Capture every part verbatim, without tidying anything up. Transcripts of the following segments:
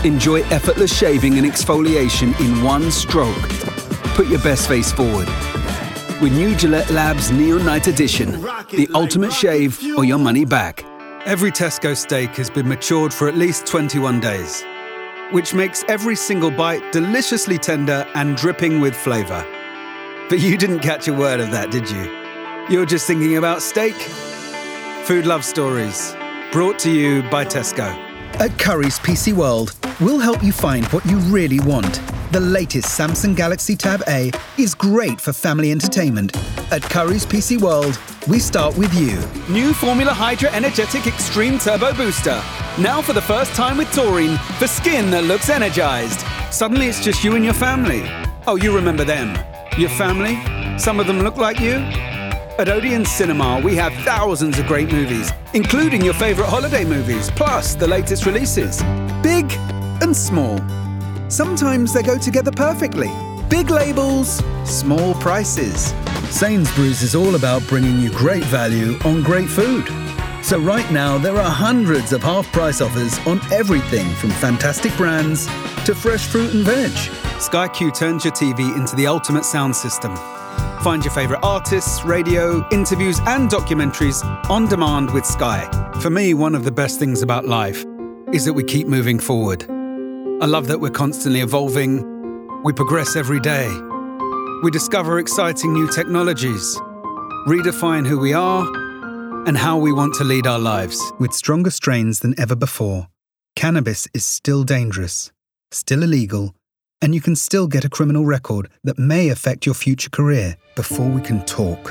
Enjoy effortless shaving and exfoliation in one stroke. Put your best face forward. With new Gillette Labs Neon Night Edition, the ultimate shave or your money back. Every Tesco steak has been matured for at least twenty-one days, which makes every single bite deliciously tender and dripping with flavour. But you didn't catch a word of that, did you? You're just thinking about steak? Food Love Stories, brought to you by Tesco. At Currys P C World, we'll help you find what you really want. The latest Samsung Galaxy Tab A is great for family entertainment. At Currys P C World, we start with you. New Formula Hydra Energetic Extreme Turbo Booster. Now for the first time with taurine for skin that looks energized. Suddenly it's just you and your family. Oh, you remember them. Your family? Some of them look like you? At Odeon Cinema, we have thousands of great movies, including your favorite holiday movies, plus the latest releases. Big and small. Sometimes they go together perfectly. Big labels, small prices. Sainsbury's is all about bringing you great value on great food. So right now, there are hundreds of half-price offers on everything from fantastic brands to fresh fruit and veg. Sky Q turns your T V into the ultimate sound system. Find your favourite artists, radio, interviews and documentaries on demand with Sky. For me, one of the best things about life is that we keep moving forward. I love that we're constantly evolving. We progress every day. We discover exciting new technologies, redefine who we are and how we want to lead our lives. With stronger strains than ever before, cannabis is still dangerous, still illegal, and you can still get a criminal record that may affect your future career. Before we can talk,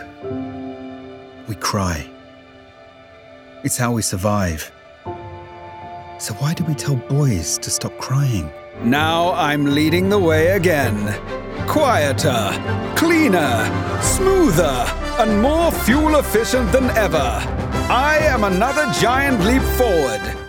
we cry. It's how we survive. So why do we tell boys to stop crying? Now I'm leading the way again. Quieter, cleaner, smoother, and more fuel efficient than ever. I am another giant leap forward.